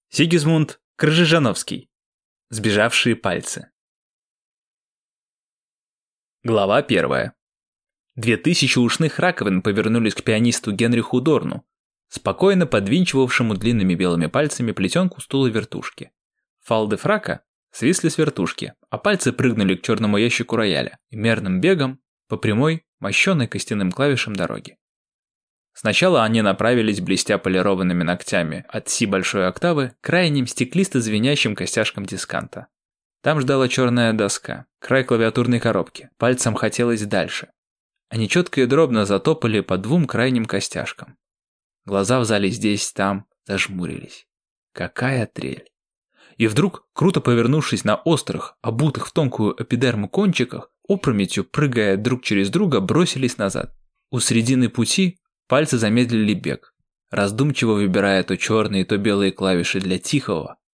Сигизмунд Кржижановский. Сбежавшие пальцы. Глава 1. 2000 ушных раковин повернулись к пианисту Генриху Дорну, спокойно подвинчивавшему длинными белыми пальцами плетенку стула вертушки. Фалды фрака свисли с вертушки, а пальцы прыгнули к черному ящику рояля и мерным бегом по прямой, мощенной костяным клавишам дороги. Сначала они направились, блестя полированными ногтями, от си большой октавы к крайним стеклисто-звенящим костяшкам дисканта. Там ждала черная доска, край клавиатурной коробки, пальцам хотелось дальше. Они четко и дробно затопали по двум крайним костяшкам. Глаза в зале здесь-там зажмурились. Какая трель! И вдруг, круто повернувшись на острых, обутых в тонкую эпидерму кончиках, опрометью, прыгая друг через друга, бросились назад. У середины пути пальцы замедлили бег, раздумчиво выбирая то черные, то белые клавиши для тихого,